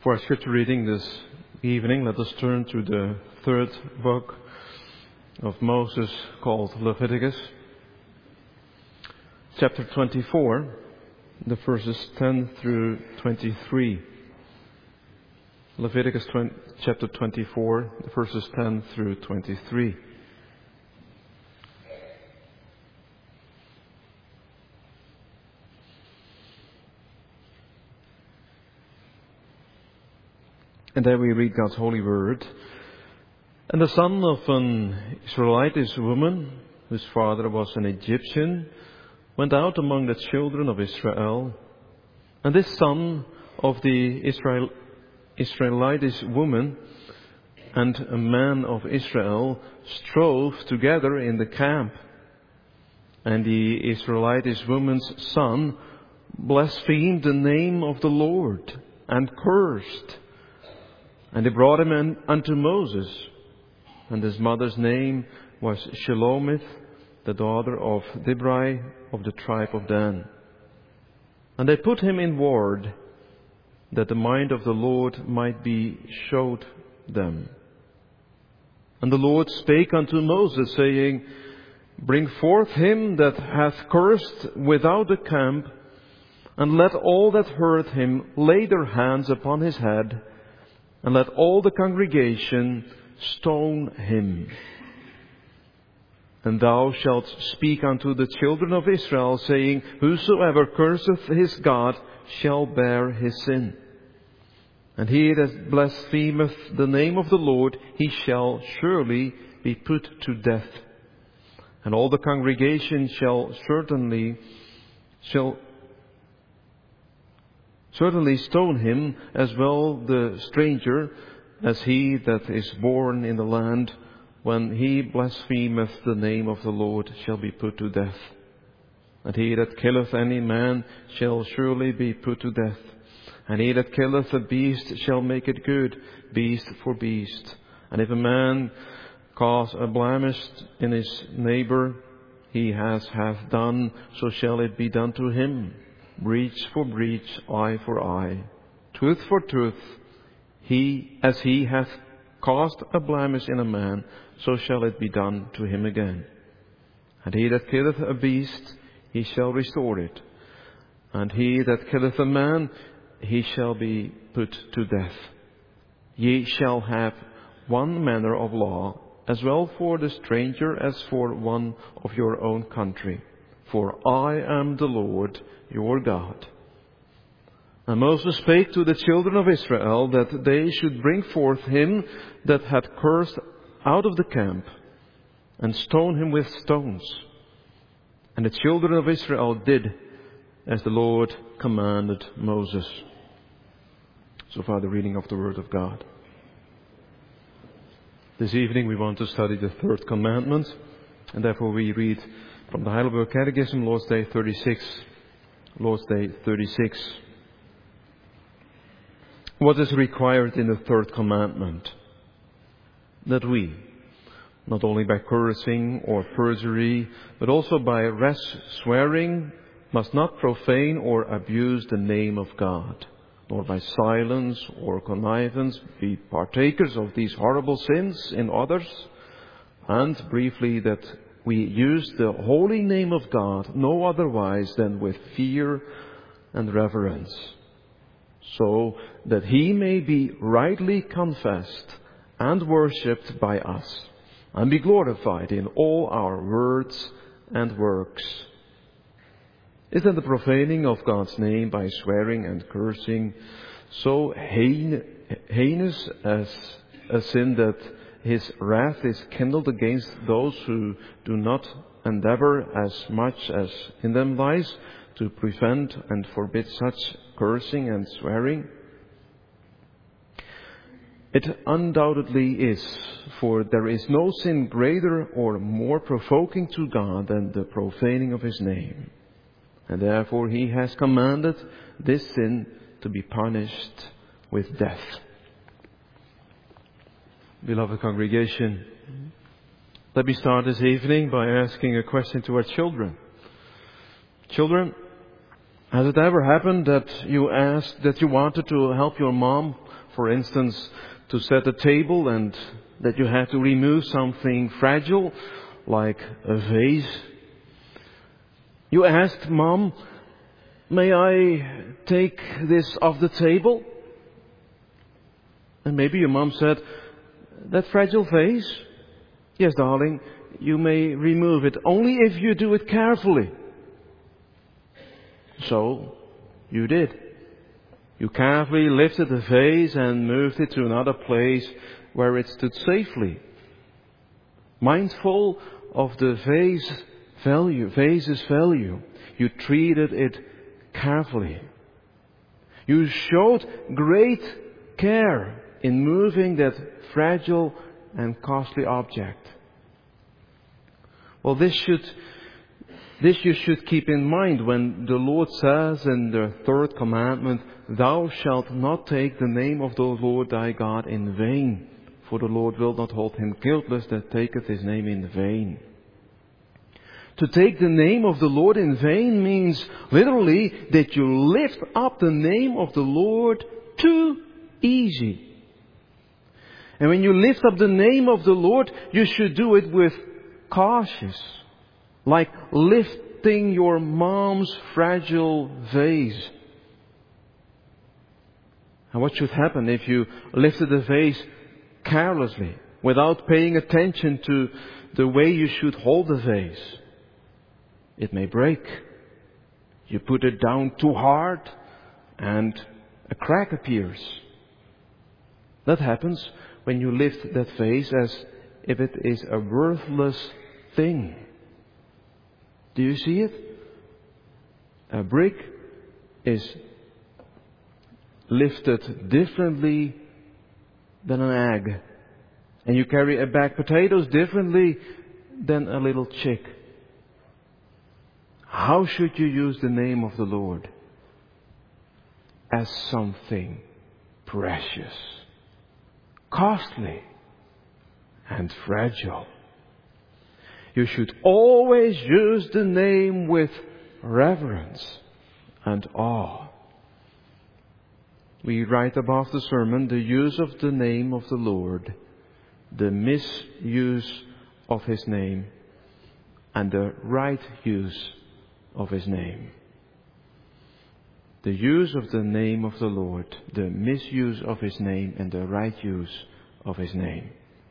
For our scripture reading this evening, let us turn to the third book of Moses called Leviticus, chapter 24, the verses 10 through 23. Leviticus chapter 24, the verses 10 through 23. And there we read God's holy word. And the son of an Israelitish woman, whose father was an Egyptian, went out among the children of Israel. And this son of the Israelitish woman and a man of Israel strove together in the camp. And the Israelitish woman's son blasphemed the name of the Lord and cursed. And they brought him unto Moses. And his mother's name was Shelomith, the daughter of Dibri of the tribe of Dan. And they put him in ward, that the mind of the Lord might be showed them. And the Lord spake unto Moses, saying, Bring forth him that hath cursed without the camp, and let all that heard him lay their hands upon his head, and let all the congregation stone him. And thou shalt speak unto the children of Israel, saying, Whosoever curseth his God shall bear his sin. And he that blasphemeth the name of the Lord, he shall surely be put to death. And all the congregation shall certainly stone him, as well the stranger as he that is born in the land, when he blasphemeth the name of the Lord, shall be put to death. And he that killeth any man shall surely be put to death. And he that killeth a beast shall make it good, beast for beast. And if a man cause a blemish in his neighbor, he hath done, so shall it be done to him. Breach for breach, eye for eye, tooth for tooth. As he hath caused a blemish in a man, so shall it be done to him again. And he that killeth a beast, he shall restore it. And he that killeth a man, he shall be put to death. Ye shall have one manner of law, as well for the stranger as for one of your own country. For I am the Lord your God. And Moses spake to the children of Israel, that they should bring forth him that had cursed out of the camp, and stone him with stones. And the children of Israel did as the Lord commanded Moses. So far the reading of the Word of God. This evening we want to study the third commandment, and therefore we read from the Heidelberg Catechism, Lord's Day 36. Lord's Day 36. What is required in the third commandment? That we, not only by cursing or perjury, but also by rash swearing, must not profane or abuse the name of God, nor by silence or connivance be partakers of these horrible sins in others, and briefly that we use the holy name of God no otherwise than with fear and reverence, so that he may be rightly confessed and worshipped by us, and be glorified in all our words and works. Is then the profaning of God's name by swearing and cursing so heinous as a sin that His wrath is kindled against those who do not endeavor as much as in them lies to prevent and forbid such cursing and swearing? It undoubtedly is, for there is no sin greater or more provoking to God than the profaning of His name. And therefore He has commanded this sin to be punished with death. Beloved congregation, let me start this evening by asking a question to our children. Children, has it ever happened that you wanted to help your mom for instance, to set a table and that you had to remove something fragile, like a vase. You asked, Mom, may I take this off the table? And maybe your mom said, that fragile vase? Yes, darling, you may remove it, only if you do it carefully. So, you did. You carefully lifted the vase and moved it to another place where it stood safely. Mindful of the vase's value, you treated it carefully. You showed great care in moving that fragile and costly object. Well, this you should keep in mind when the Lord says in the third commandment, Thou shalt not take the name of the Lord thy God in vain, for the Lord will not hold him guiltless that taketh his name in vain. To take the name of the Lord in vain means literally that you lift up the name of the Lord too easy. And when you lift up the name of the Lord, you should do it with cautious, like lifting your mom's fragile vase. And what should happen if you lifted the vase carelessly, without paying attention to the way you should hold the vase? It may break. You put it down too hard and a crack appears. That happens when you lift that vase as if it is a worthless thing. Do you see it? A brick is lifted differently than an egg. And you carry a bag of potatoes differently than a little chick. How should you use the name of the Lord? As something precious, costly, and fragile. You should always use the name with reverence and awe. We write above the sermon, the use of the name of the Lord, the misuse of His name, and the right use of His name. The use of the name of the Lord, the misuse of His name, and the right use of His name.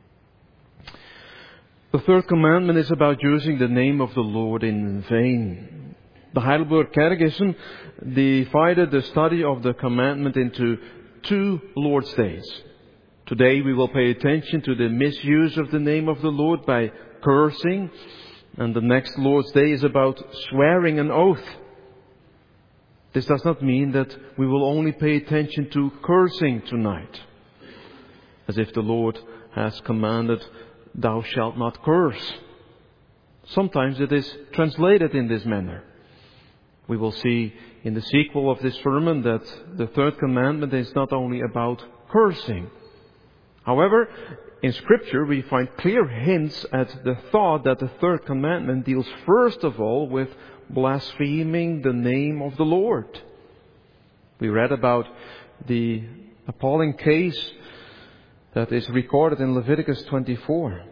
The third commandment is about using the name of the Lord in vain. The Heidelberg Catechism divided the study of the commandment into 2 Lord's days. Today we will pay attention to the misuse of the name of the Lord by cursing, and the next Lord's Day is about swearing an oath. This does not mean that we will only pay attention to cursing tonight, as if the Lord has commanded, Thou shalt not curse. Sometimes it is translated in this manner. We will see in the sequel of this sermon that the third commandment is not only about cursing. However, in Scripture we find clear hints at the thought that the third commandment deals first of all with blaspheming the name of the Lord. We read about the appalling case that is recorded in Leviticus 24.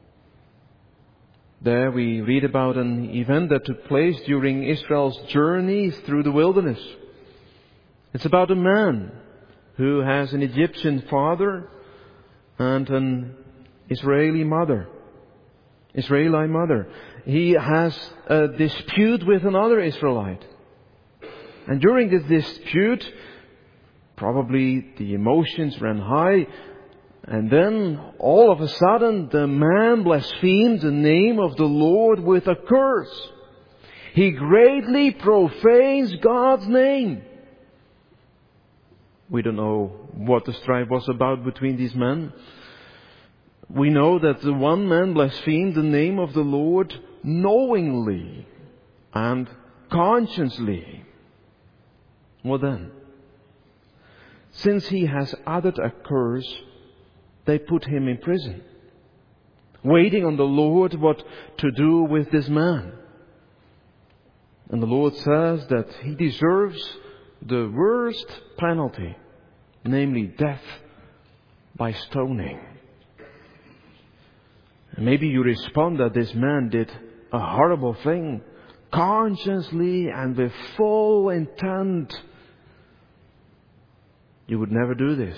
There we read about an event that took place during Israel's journey through the wilderness. It's about a man who has an Egyptian father and an Israeli mother. He has a dispute with another Israelite. And during this dispute, probably the emotions ran high. And then, all of a sudden, the man blasphemed the name of the Lord with a curse. He greatly profanes God's name. We don't know what the strife was about between these men. We know that the one man blasphemed the name of the Lord knowingly and consciously. What then? Since he has uttered a curse, they put him in prison, waiting on the Lord what to do with this man. And the Lord says that he deserves the worst penalty, namely death by stoning. And maybe you respond that this man did a horrible thing, consciously and with full intent. You would never do this.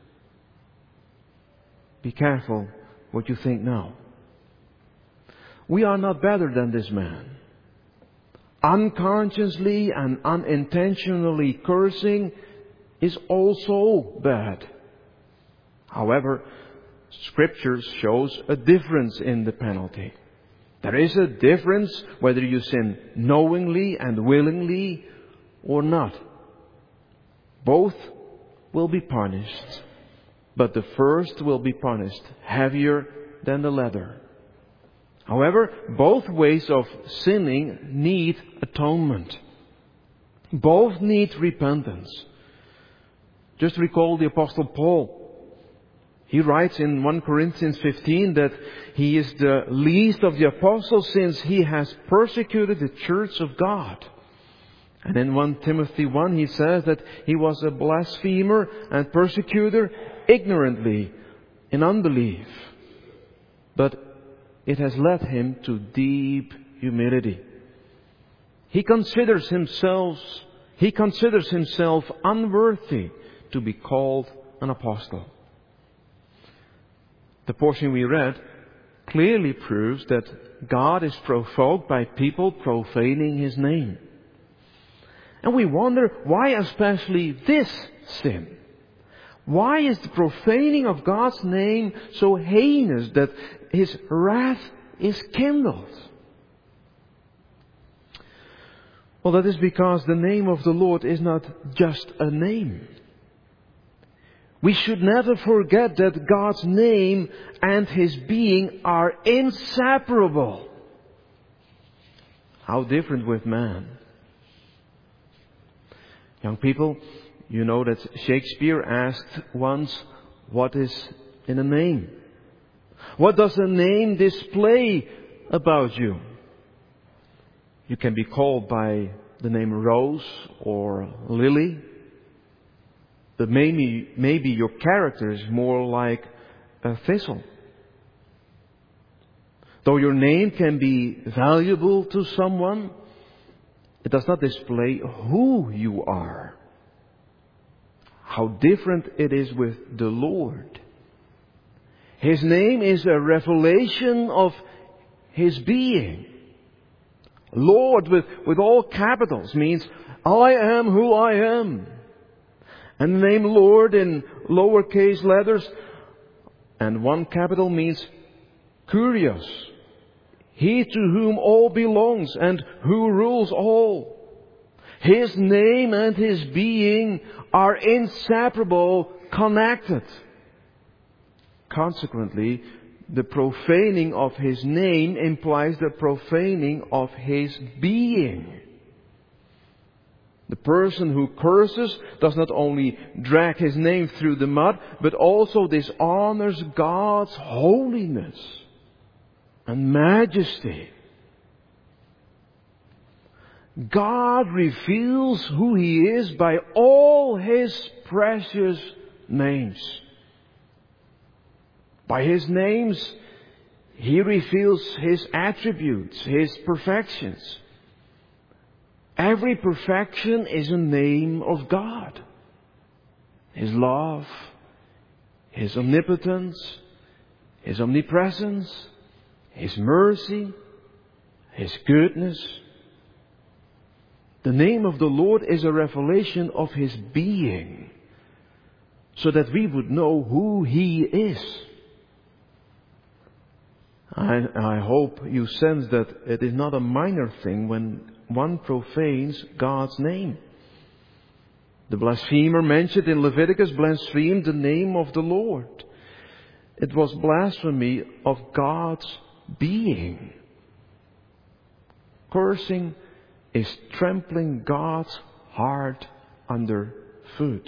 Be careful what you think now. We are not better than this man. Unconsciously and unintentionally cursing is also bad. However, Scripture shows a difference in the penalty. There is a difference whether you sin knowingly and willingly or not. Both will be punished, but the first will be punished heavier than the latter. However, both ways of sinning need atonement. Both need repentance. Just recall the Apostle Paul. He writes in 1 Corinthians 15 that he is the least of the apostles since he has persecuted the church of God. And in 1 Timothy 1 he says that he was a blasphemer and persecutor ignorantly in unbelief. But it has led him to deep humility. He considers himself unworthy to be called an apostle. The portion we read clearly proves that God is provoked by people profaning His name. And we wonder why especially this sin? Why is the profaning of God's name so heinous that His wrath is kindled? Well, that is because the name of the Lord is not just a name. We should never forget that God's name and His being are inseparable. How different with man. Young people, you know that Shakespeare asked once, what is in a name? What does a name display about you? You can be called by the name Rose or Lily. But maybe your character is more like a thistle. Though your name can be valuable to someone, it does not display who you are. How different it is with the Lord. His name is a revelation of His being. Lord with all capitals means I am who I am. And the name Lord in lowercase letters and one capital means Kurios. He to whom all belongs and who rules all. His name and His being are inseparable, connected. Consequently, the profaning of His name implies the profaning of His being. The person who curses does not only drag his name through the mud, but also dishonors God's holiness and majesty. God reveals who He is by all His precious names. By His names, He reveals His attributes, His perfections. Every perfection is a name of God. His love, His omnipotence, His omnipresence, His mercy, His goodness. The name of the Lord is a revelation of His being, so that we would know who He is. I hope you sense that it is not a minor thing when one profanes God's name. The blasphemer mentioned in Leviticus blasphemed the name of the Lord. It was blasphemy of God's being. Cursing is trampling God's heart underfoot.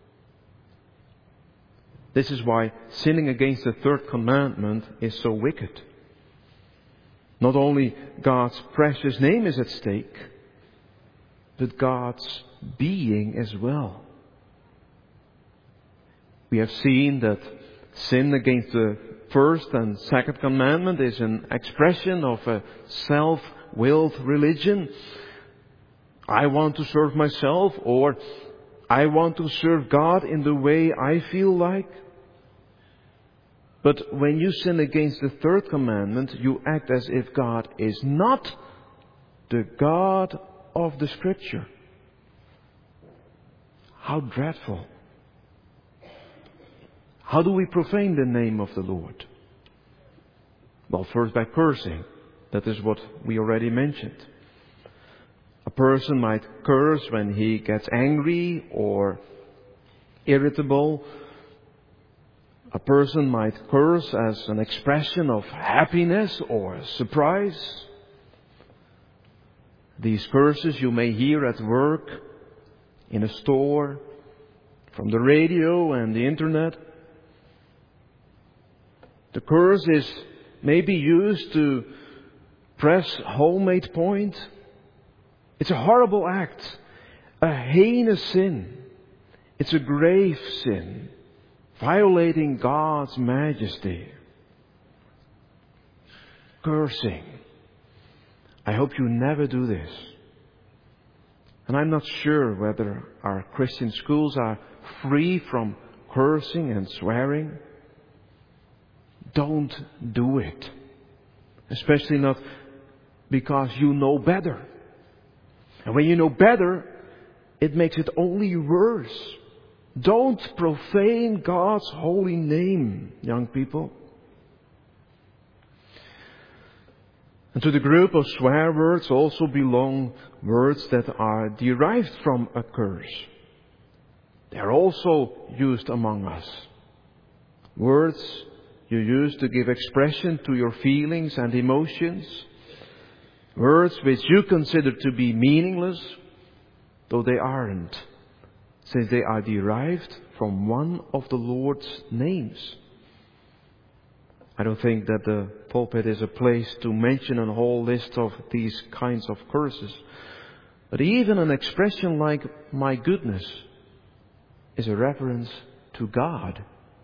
This is why sinning against the third commandment is so wicked. Not only God's precious name is at stake, but God's being as well. We have seen that sin against the first and second commandment is an expression of a self-willed religion. I want to serve myself, or I want to serve God in the way I feel like. But when you sin against the third commandment, you act as if God is not the God of the Scripture. How dreadful. How do we profane the name of the Lord? Well, first by cursing. That is what we already mentioned. A person might curse when he gets angry or irritable. A person might curse as an expression of happiness or surprise. These curses you may hear at work, in a store, from the radio and the internet. The curse is maybe used to press homemade point. It's a horrible act, a heinous sin. It's a grave sin, violating God's majesty. Cursing. I hope you never do this. And I'm not sure whether our Christian schools are free from cursing and swearing. Don't do it. Especially not because you know better. And when you know better, it makes it only worse. Don't profane God's holy name, young people. And to the group of swear words also belong words that are derived from a curse. They are also used among us. Words you use to give expression to your feelings and emotions. Words which you consider to be meaningless, though they aren't, since they are derived from one of the Lord's names. I don't think that the pulpit is a place to mention a whole list of these kinds of curses. But even an expression like, my goodness, is a reference to God.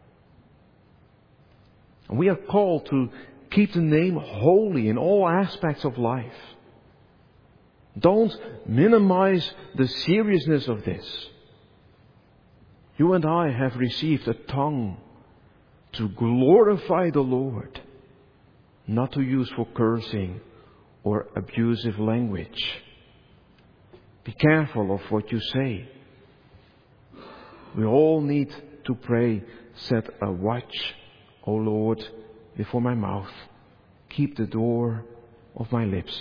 And we are called to keep the name holy in all aspects of life. Don't minimize the seriousness of this. You and I have received a tongue to glorify the Lord, not to use for cursing or abusive language. Be careful of what you say. We all need to pray, set a watch, O Lord, before my mouth. Keep the door of my lips.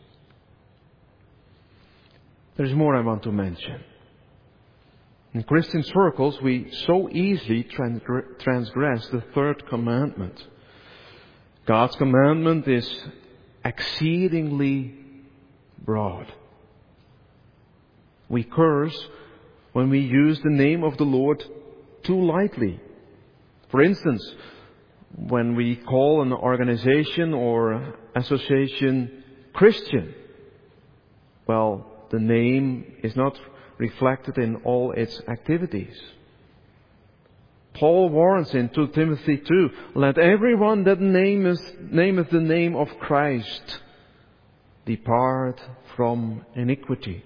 There's more I want to mention. In Christian circles, we so easily transgress the third commandment. God's commandment is exceedingly broad. We curse when we use the name of the Lord too lightly. For instance, when we call an organization or association Christian, well, the name is not reflected in all its activities. Paul warns in 2 Timothy 2, let everyone that nameth the name of Christ depart from iniquity.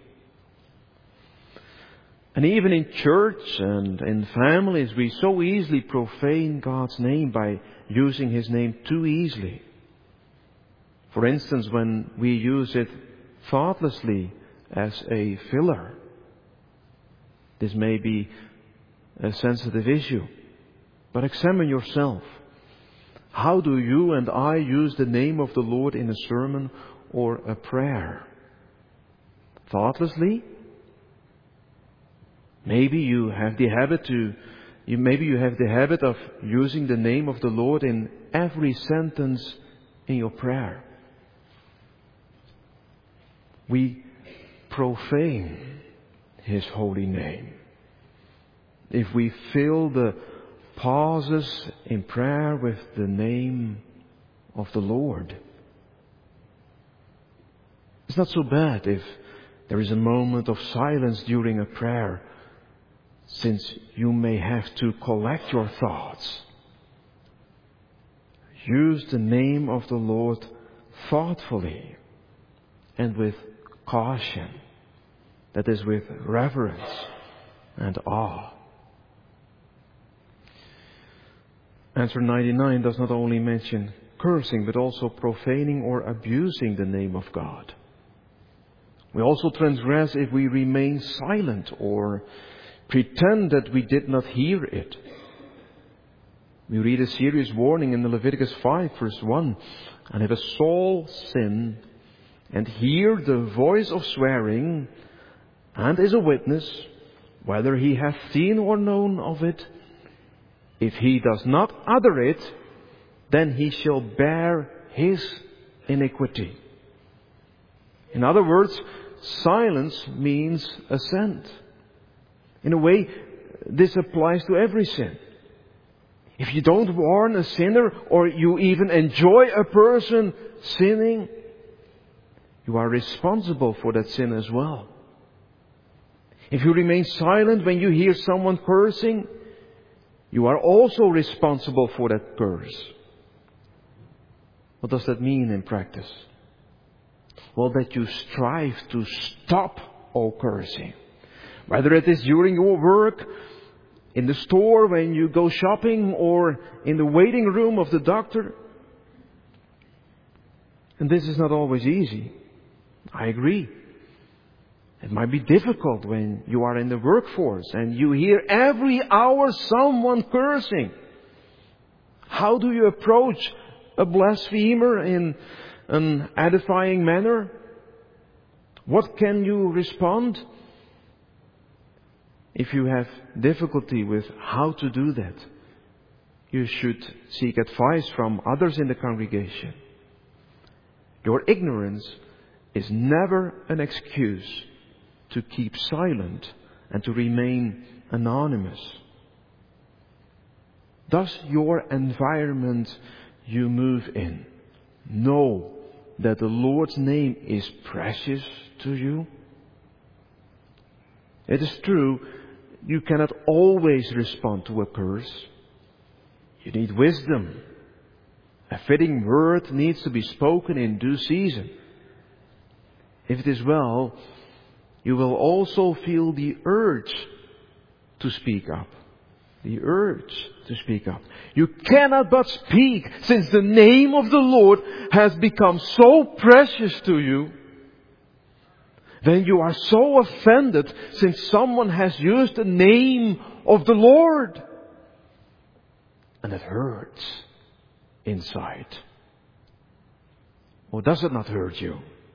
And even in church and in families, we so easily profane God's name by using His name too easily. For instance, when we use it thoughtlessly as a filler. This may be a sensitive issue, but examine yourself. How do you and I use the name of the Lord in a sermon or a prayer? Thoughtlessly? Maybe you have the habit of using the name of the Lord in every sentence in your prayer. We profane His holy name if we fill the pauses in prayer with the name of the Lord. It's not so bad if there is a moment of silence during a prayer, since you may have to collect your thoughts. use the name of the Lord thoughtfully and with caution. That is, with reverence and awe. Answer 99 does not only mention cursing, but also profaning or abusing the name of God. We also transgress if we remain silent or pretend that we did not hear it. We read a serious warning in Leviticus 5 verse 1. And if a soul sin and hear the voice of swearing and is a witness, whether he hath seen or known of it, if he does not utter it, then he shall bear his iniquity. In other words, silence means assent. In a way, this applies to every sin. If you don't warn a sinner, or you even enjoy a person sinning, you are responsible for that sin as well. If you remain silent when you hear someone cursing, you are also responsible for that curse. What does that mean in practice? Well, that you strive to stop all cursing. Whether it is during your work, in the store when you go shopping, or in the waiting room of the doctor. And this is not always easy. I agree. It might be difficult when you are in the workforce and you hear every hour someone cursing. How do you approach a blasphemer in an edifying manner? What can you respond? If you have difficulty with how to do that, you should seek advice from others in the congregation. Your ignorance is never an excuse to keep silent and to remain anonymous. Does your environment you move in know that the Lord's name is precious to you? It is true, you cannot always respond to a curse. You need wisdom. A fitting word needs to be spoken in due season. If it is well, you will also feel the urge to speak up. The urge to speak up. You cannot but speak, since the name of the Lord has become so precious to you. Then you are so offended since someone has used the name of the Lord. And it hurts inside. Or does it not hurt you?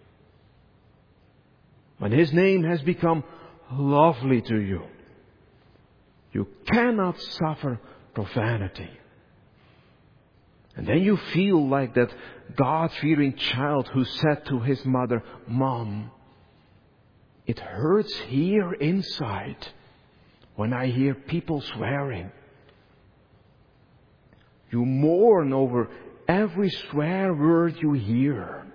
When His name has become lovely to you, you cannot suffer profanity. And then you feel like that God-fearing child who said to his mother, "Mom, it hurts here inside when I hear people swearing." You mourn over every swear word you hear.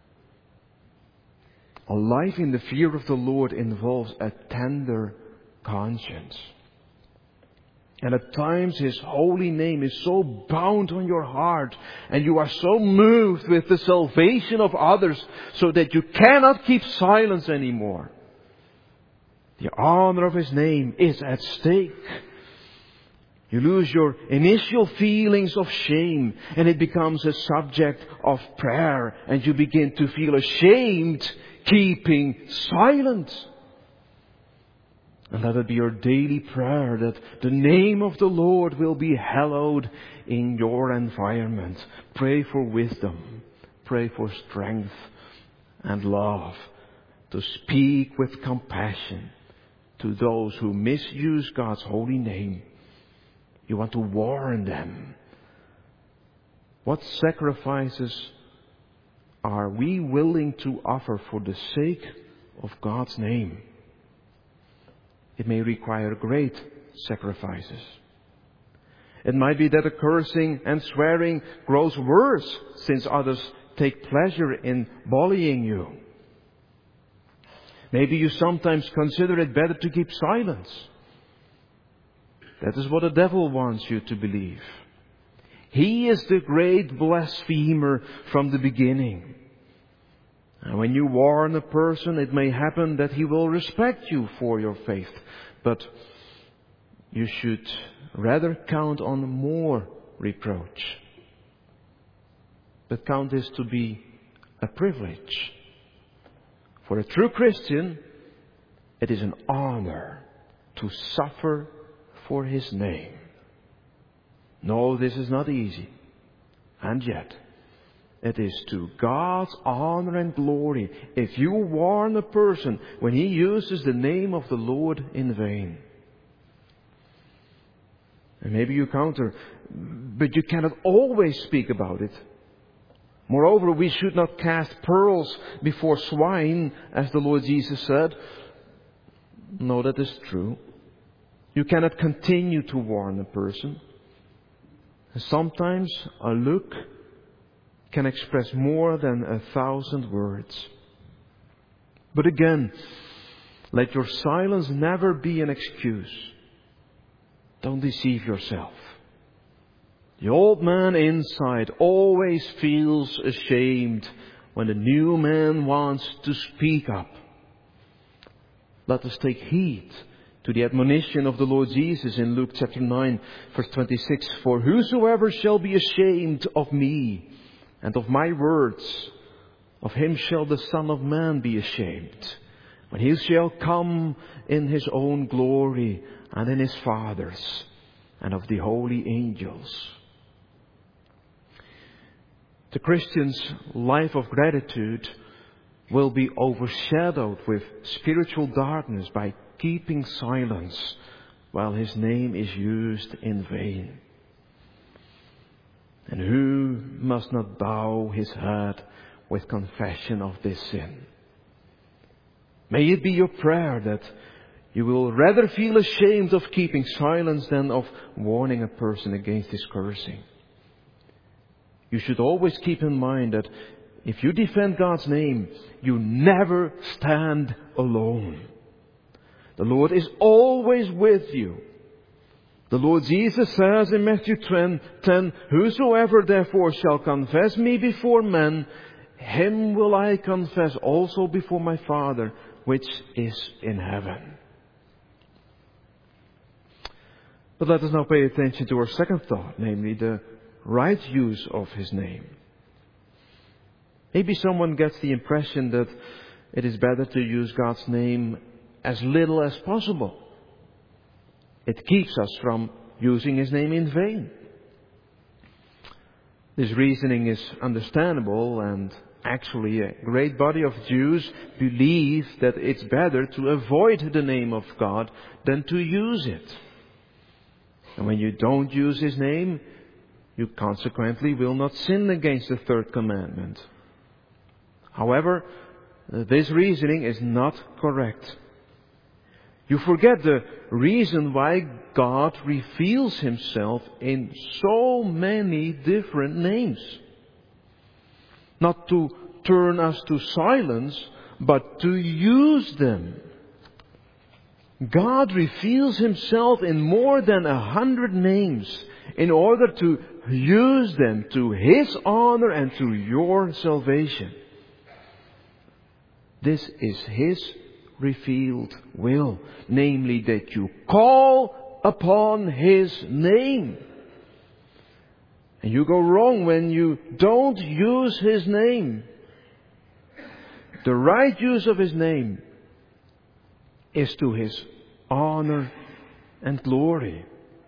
A life in the fear of the Lord involves a tender conscience. And at times His holy name is so bound on your heart, and you are so moved with the salvation of others, so that you cannot keep silence anymore. The honor of His name is at stake. You lose your initial feelings of shame, and it becomes a subject of prayer, and you begin to feel ashamed keeping silent. And let it be your daily prayer that the name of the Lord will be hallowed in your environment. Pray for wisdom. Pray for strength and love to speak with compassion to those who misuse God's holy name. You want to warn them. What sacrifices are we willing to offer for the sake of God's name? It may require great sacrifices. It might be that the cursing and swearing grows worse since others take pleasure in bullying you. Maybe you sometimes consider it better to keep silence. That is what the devil wants you to believe. He is the great blasphemer from the beginning. And when you warn a person, it may happen that he will respect you for your faith. But you should rather count on more reproach. But count this to be a privilege. For a true Christian, it is an honor to suffer for His name. No, this is not easy. And yet, it is to God's honor and glory if you warn a person when he uses the name of the Lord in vain. And maybe you counter, but you cannot always speak about it. Moreover, we should not cast pearls before swine, as the Lord Jesus said. No, that is true. You cannot continue to warn a person. Sometimes a look can express more than 1,000 words. But again, let your silence never be an excuse. Don't deceive yourself. The old man inside always feels ashamed when the new man wants to speak up. Let us take heed to the admonition of the Lord Jesus in Luke chapter 9, verse 26. For whosoever shall be ashamed of me and of my words, of him shall the Son of Man be ashamed, when he shall come in his own glory and in his Father's and of the holy angels. The Christian's life of gratitude will be overshadowed with spiritual darkness by keeping silence while his name is used in vain. And who must not bow his head with confession of this sin? May it be your prayer that you will rather feel ashamed of keeping silence than of warning a person against his cursing. You should always keep in mind that if you defend God's name, you never stand alone. The Lord is always with you. The Lord Jesus says in Matthew 10, whosoever therefore shall confess me before men, him will I confess also before my Father, which is in heaven. But let us now pay attention to our second thought, namely the right use of His name. Maybe someone gets the impression that it is better to use God's name as little as possible. It keeps us from using His name in vain. This reasoning is understandable, and actually a great body of Jews believe that it's better to avoid the name of God than to use it. And when you don't use His name, you consequently will not sin against the third commandment. However, this reasoning is not correct. You forget the reason why God reveals Himself in so many different names. Not to turn us to silence, but to use them. God reveals Himself in more than 100 names in order to use them to His honor and to your salvation. This is His revealed will, namely that you call upon His name. And you go wrong when you don't use His name. The right use of His name is to His honor and glory.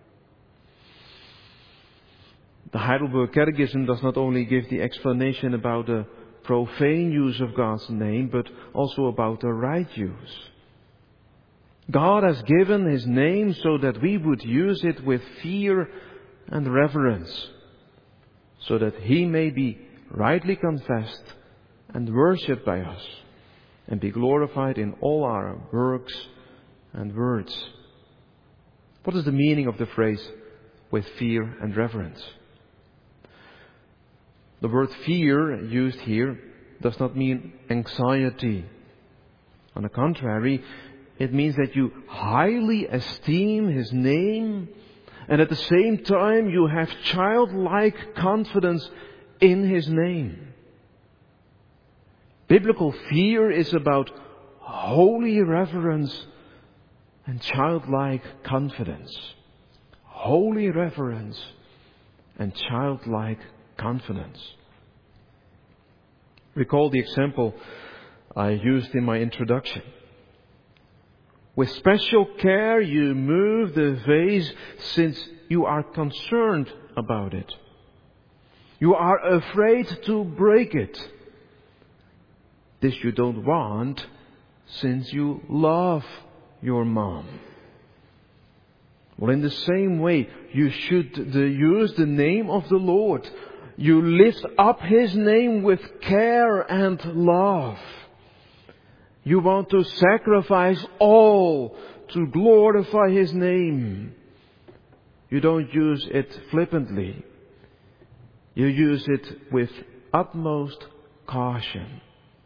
The Heidelberg Catechism does not only give the explanation about the profane use of God's name, but also about the right use. God has given His name so that we would use it with fear and reverence, so that He may be rightly confessed and worshipped by us, and be glorified in all our works and words. What is the meaning of the phrase, with fear and reverence? The word fear used here does not mean anxiety. On the contrary, it means that you highly esteem His name And at the same time, you have childlike confidence in His name. Biblical fear is about holy reverence and childlike confidence. Holy reverence and childlike confidence. Recall the example I used in my introduction. With special care you move the vase since you are concerned about it. You are afraid to break it. This you don't want since you love your mom. Well, in the same way, you should use the name of the Lord. You lift up His name with care and love. You want to sacrifice all to glorify His name. You don't use it flippantly. You use it with utmost caution.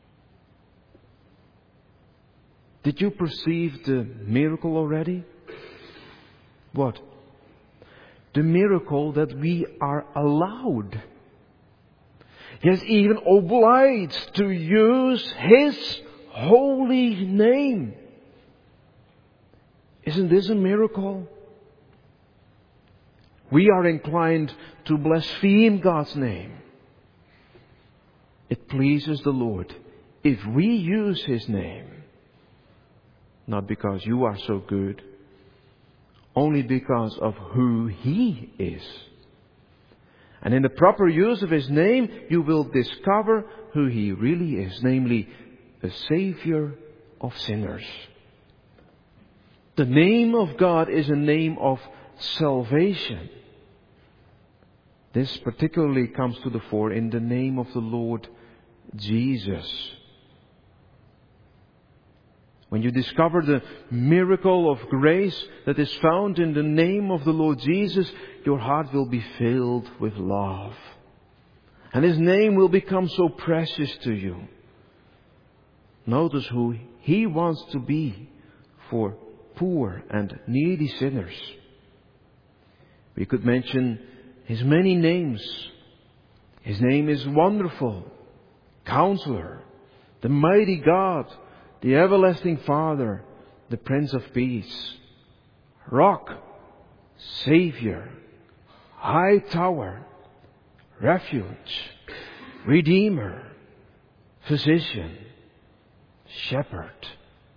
Did you perceive the miracle already? What? The miracle that we are allowed, yes, even obliged to use His holy name. Isn't this a miracle? We are inclined to blaspheme God's name. It pleases the Lord if we use His name. Not because you are so good, only because of who He is. And in the proper use of His name, you will discover who He really is, namely a Savior of sinners. The name of God is a name of salvation. This particularly comes to the fore in the name of the Lord Jesus. When you discover the miracle of grace that is found in the name of the Lord Jesus, your heart will be filled with love. And His name will become so precious to you. Notice who He wants to be for poor and needy sinners. We could mention His many names. His name is Wonderful, Counselor, the Mighty God, the Everlasting Father, the Prince of Peace, Rock, Savior, High Tower, Refuge, Redeemer, Physician, Shepherd.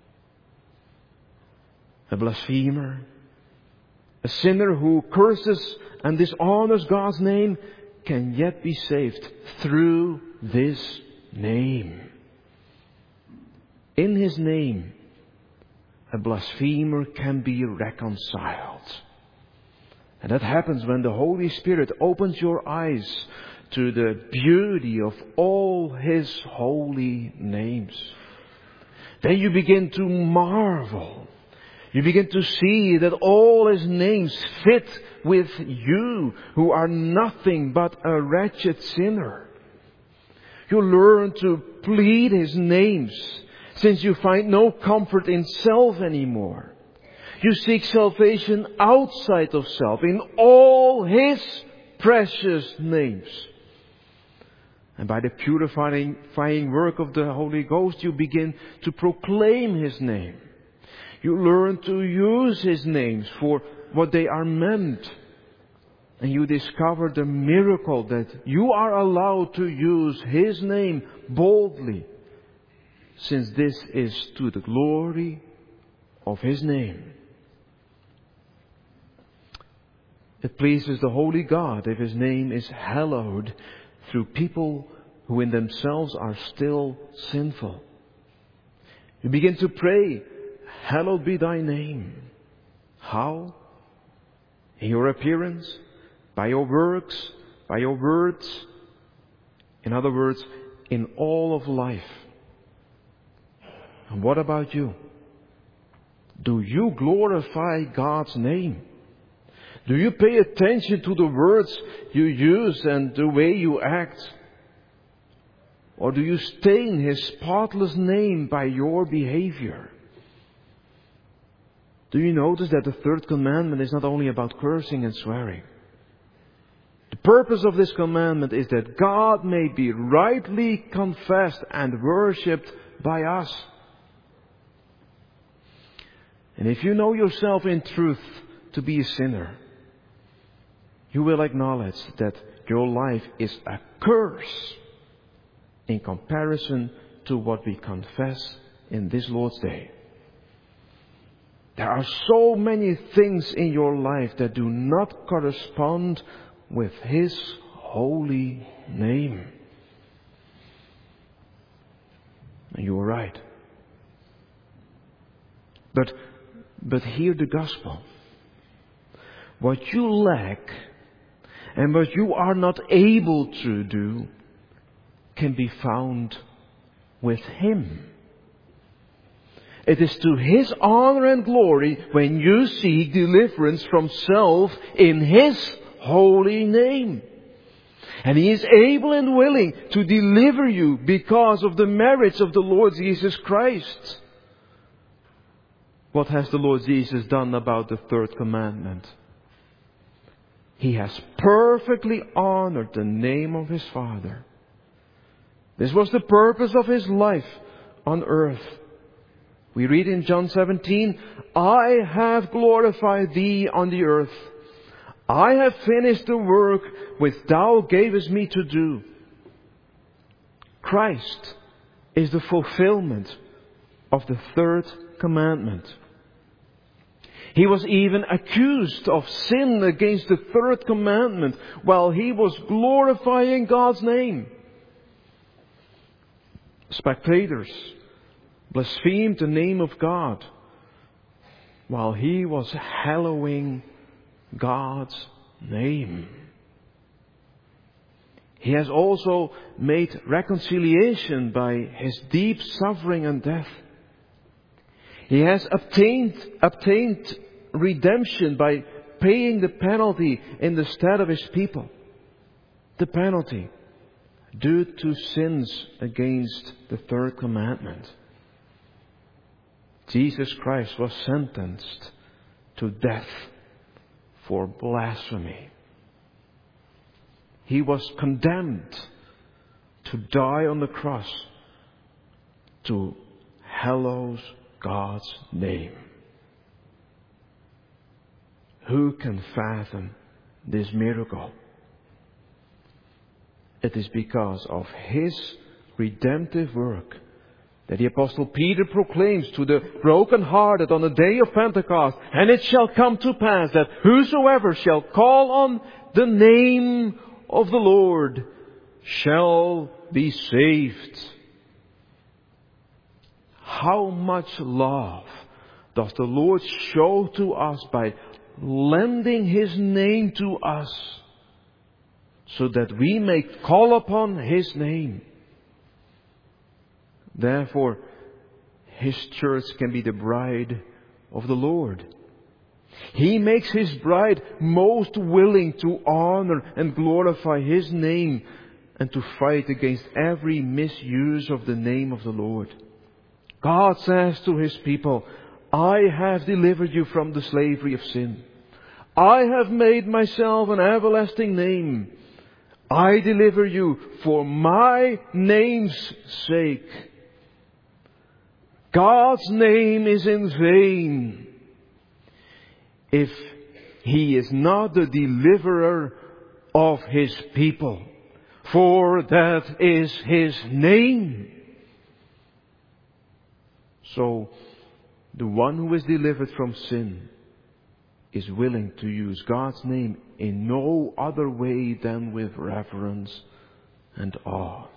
A blasphemer, a sinner who curses and dishonors God's name can yet be saved through this name. In His name, a blasphemer can be reconciled. And that happens when the Holy Spirit opens your eyes to the beauty of all His holy names. Then you begin to marvel. You begin to see that all His names fit with you, who are nothing but a wretched sinner. You learn to plead His names, since you find no comfort in self anymore. You seek salvation outside of self, in all His precious names. And by the purifying work of the Holy Ghost, you begin to proclaim His name. You learn to use His names for what they are meant. And you discover the miracle that you are allowed to use His name boldly, since this is to the glory of His name. It pleases the Holy God if His name is hallowed through people who in themselves are still sinful. You begin to pray, hallowed be Thy name. How? In your appearance, by your works, by your words. In other words, in all of life. And what about you? Do you glorify God's name? Do you pay attention to the words you use and the way you act? Or do you stain His spotless name by your behavior? Do you notice that the third commandment is not only about cursing and swearing? The purpose of this commandment is that God may be rightly confessed and worshipped by us. And if you know yourself in truth to be a sinner, you will acknowledge that your life is a curse in comparison to what we confess in this Lord's Day. There are so many things in your life that do not correspond with His holy name. And you are right. But hear the gospel. What you lack and what you are not able to do can be found with Him. It is to His honor and glory when you seek deliverance from self in His holy name. And He is able and willing to deliver you because of the merits of the Lord Jesus Christ. What has the Lord Jesus done about the third commandment? He has perfectly honored the name of His Father. This was the purpose of His life on earth. We read in John 17, I have glorified Thee on the earth. I have finished the work which Thou gavest me to do. Christ is the fulfillment of the third commandment. He was even accused of sin against the third commandment while He was glorifying God's name. Spectators blasphemed the name of God while He was hallowing God's name. He has also made reconciliation by His deep suffering and death. He has obtained redemption by paying the penalty in the stead of His people. The penalty due to sins against the third commandment. Jesus Christ was sentenced to death for blasphemy. He was condemned to die on the cross to hallow God's name. Who can fathom this miracle? It is because of His redemptive work that the Apostle Peter proclaims to the brokenhearted on the day of Pentecost, and it shall come to pass that whosoever shall call on the name of the Lord shall be saved. How much love does the Lord show to us by lending His name to us so that we may call upon His name. Therefore, His church can be the bride of the Lord. He makes His bride most willing to honor and glorify His name and to fight against every misuse of the name of the Lord. God says to His people, I have delivered you from the slavery of sin. I have made myself an everlasting name. I deliver you for my name's sake. God's name is in vain if He is not the deliverer of His people. For that is His name. So, the one who is delivered from sin is willing to use God's name in no other way than with reverence and awe.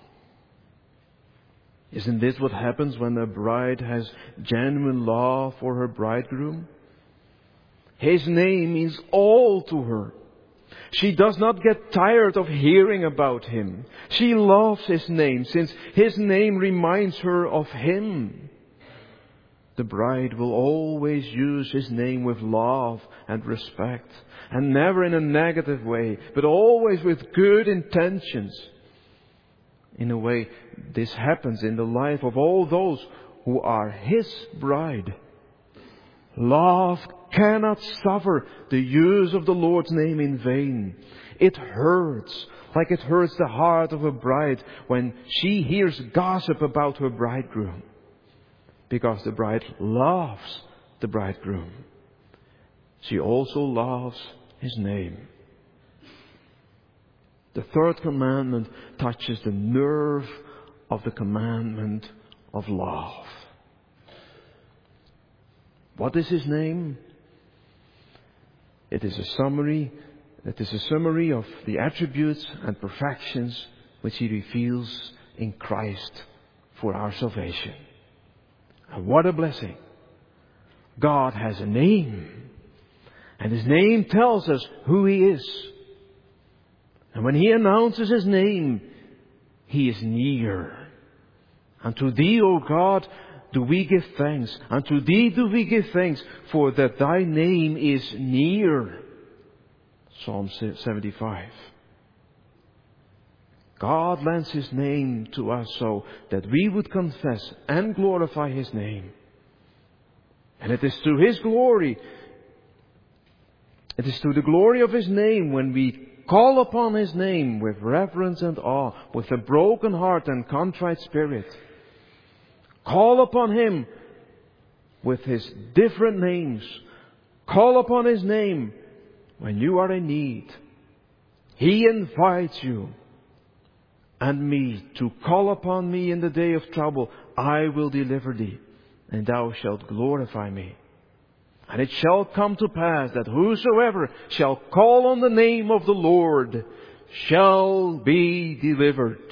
Isn't this what happens when a bride has genuine love for her bridegroom? His name means all to her. She does not get tired of hearing about Him. She loves His name since His name reminds her of Him. The bride will always use His name with love and respect, and never in a negative way, but always with good intentions. In a way, this happens in the life of all those who are His bride. Love cannot suffer the use of the Lord's name in vain. It hurts, like it hurts the heart of a bride when she hears gossip about her bridegroom. Because the bride loves the bridegroom. She also loves his name. The third commandment touches the nerve of the commandment of love. What is his name? It is a summary of the attributes and perfections which he reveals in Christ for our salvation. And what a blessing! God has a name. And his name tells us who he is. And when he announces his name, he is near. And to thee, O God, do we give thanks. And to thee do we give thanks, for that thy name is near. Psalm 75. God lends his name to us so that we would confess and glorify his name. And it is to his glory, it is to the glory of his name when we call upon his name with reverence and awe, with a broken heart and contrite spirit. Call upon him with his different names. Call upon his name when you are in need. He invites you and me to call upon me in the day of trouble. I will deliver thee, and thou shalt glorify me. And it shall come to pass that whosoever shall call on the name of the Lord shall be delivered.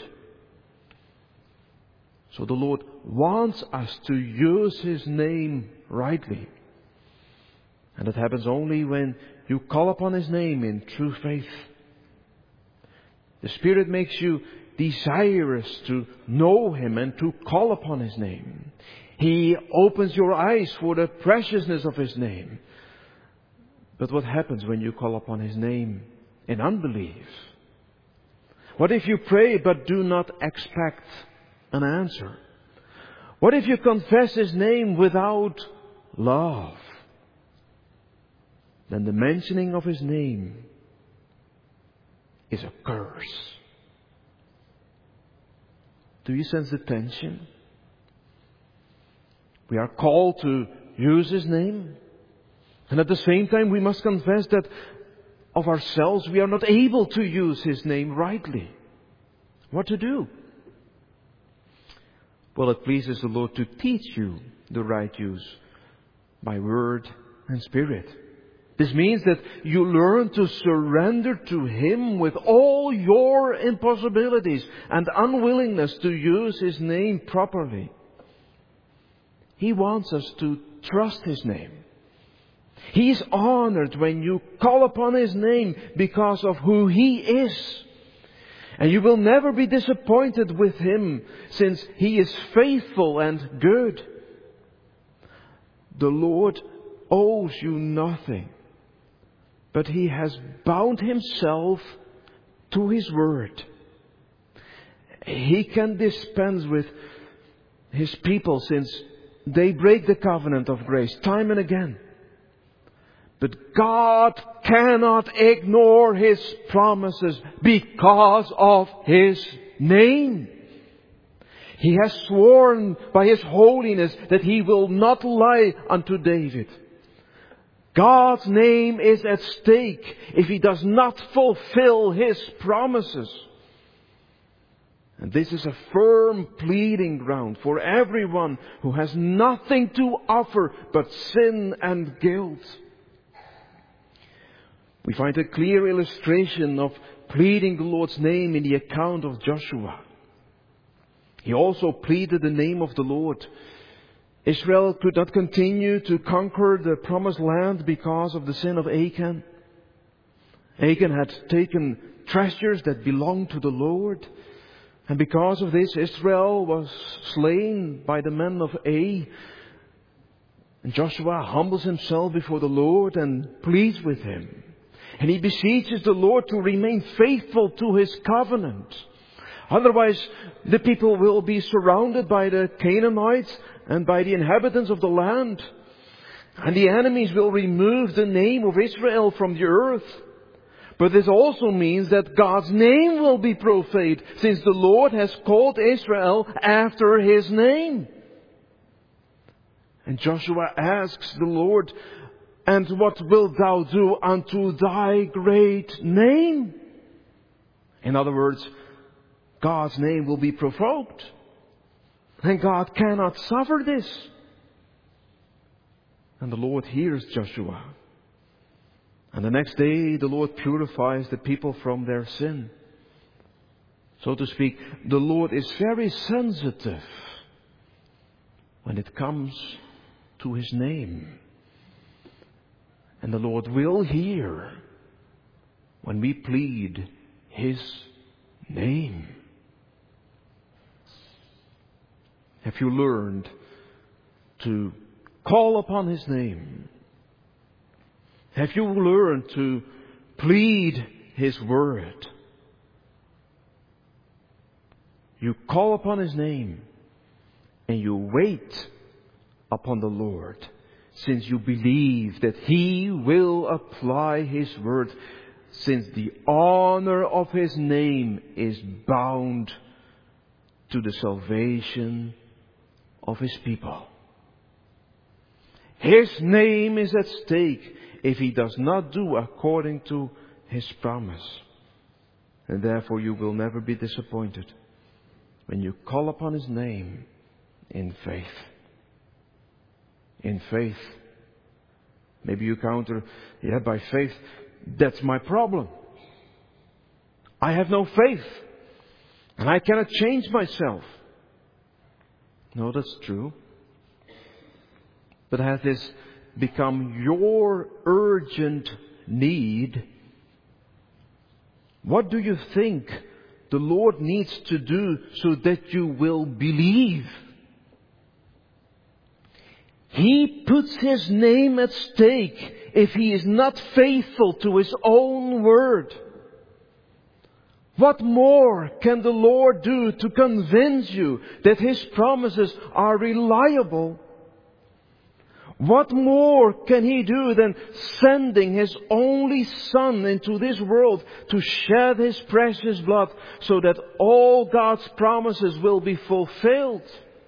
So the Lord wants us to use his name rightly. And it happens only when you call upon his name in true faith. The Spirit makes you desirous to know him and to call upon his name. He opens your eyes for the preciousness of his name. But what happens when you call upon his name in unbelief? What if you pray but do not expect an answer? What if you confess his name without love? Then the mentioning of his name is a curse. Do you sense the tension? We are called to use his name. And at the same time we must confess that of ourselves we are not able to use his name rightly. What to do? Well, it pleases the Lord to teach you the right use by word and spirit. This means that you learn to surrender to him with all your impossibilities and unwillingness to use his name properly. He wants us to trust his name. He is honored when you call upon his name because of who he is. And you will never be disappointed with him, since he is faithful and good. The Lord owes you nothing, but he has bound himself to his word. He can dispense with his people since they break the covenant of grace time and again. But God cannot ignore his promises because of his name. He has sworn by his holiness that he will not lie unto David. God's name is at stake if he does not fulfill his promises. And this is a firm pleading ground for everyone who has nothing to offer but sin and guilt. We find a clear illustration of pleading the Lord's name in the account of Joshua. He also pleaded the name of the Lord. Israel could not continue to conquer the promised land because of the sin of Achan. Achan had taken treasures that belonged to the Lord. And because of this, Israel was slain by the men of Ai. And Joshua humbles himself before the Lord and pleads with him. And he beseeches the Lord to remain faithful to his covenant. Otherwise, the people will be surrounded by the Canaanites and by the inhabitants of the land. And the enemies will remove the name of Israel from the earth. But this also means that God's name will be profaned, since the Lord has called Israel after His name. And Joshua asks the Lord, "And what wilt thou do unto thy great name?" In other words, God's name will be provoked. And God cannot suffer this. And the Lord hears Joshua. And the next day the Lord purifies the people from their sin. So to speak, the Lord is very sensitive when it comes to His name. And the Lord will hear when we plead His name. Have you learned to call upon His name? Have you learned to plead His word? You call upon His name and you wait upon the Lord, since you believe that He will apply His word, since the honor of His name is bound to the salvation of His people. His name is at stake if He does not do according to His promise. And therefore you will never be disappointed when you call upon His name in faith. In faith. Maybe you counter, by faith, that's my problem. I have no faith. And I cannot change myself. No, that's true. But has this become your urgent need? What do you think the Lord needs to do so that you will believe? He puts His name at stake if He is not faithful to His own word. What more can the Lord do to convince you that His promises are reliable? What more can He do than sending His only Son into this world to shed His precious blood so that all God's promises will be fulfilled?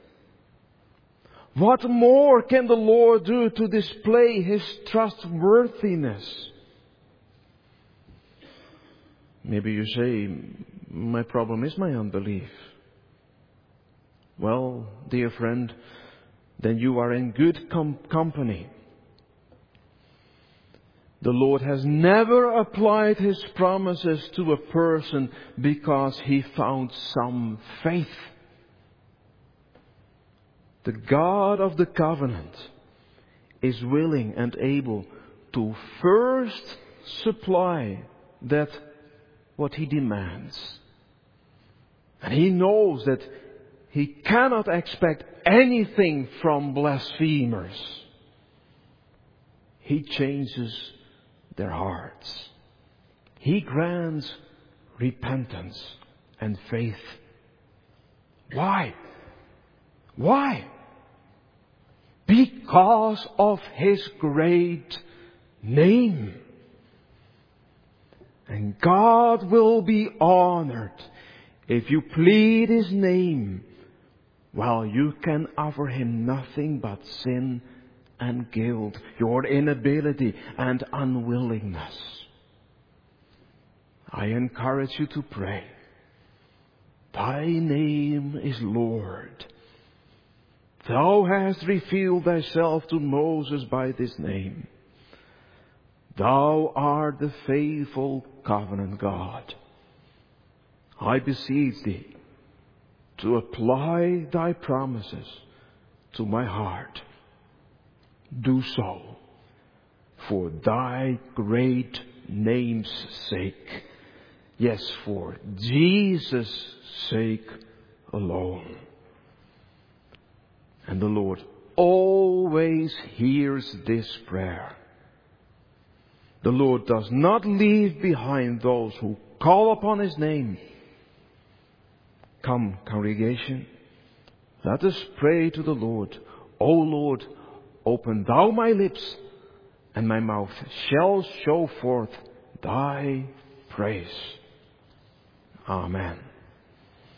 What more can the Lord do to display His trustworthiness? Maybe you say, my problem is my unbelief. Well, dear friend, then you are in good company. The Lord has never applied His promises to a person because He found some faith. The God of the covenant is willing and able to first supply that what He demands. And He knows that He cannot expect anything from blasphemers. He changes their hearts. He grants repentance and faith. Why? Why? Because of His great name. And God will be honored if you plead His name, while you can offer Him nothing but sin and guilt, your inability and unwillingness. I encourage you to pray. Thy name is Lord. Thou hast revealed Thyself to Moses by this name. Thou art the faithful covenant God. I beseech Thee to apply Thy promises to my heart. Do so for Thy great name's sake. Yes, for Jesus' sake alone. And the Lord always hears this prayer. The Lord does not leave behind those who call upon His name. Come, congregation, let us pray to the Lord. O Lord, Open thou my lips, and my mouth shall show forth thy praise. Amen.